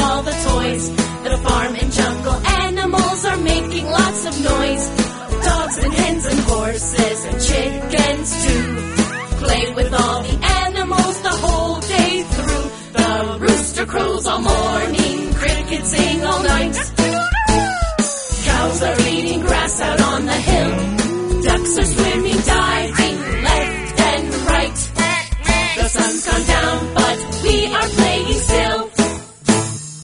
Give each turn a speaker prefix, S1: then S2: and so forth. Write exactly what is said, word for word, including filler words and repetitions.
S1: all the toys. The farm and jungle animals are making lots of noise. Dogs and hens and horses and chickens too play with all the animals the whole day through. The rooster crows all morning, crickets sing all night.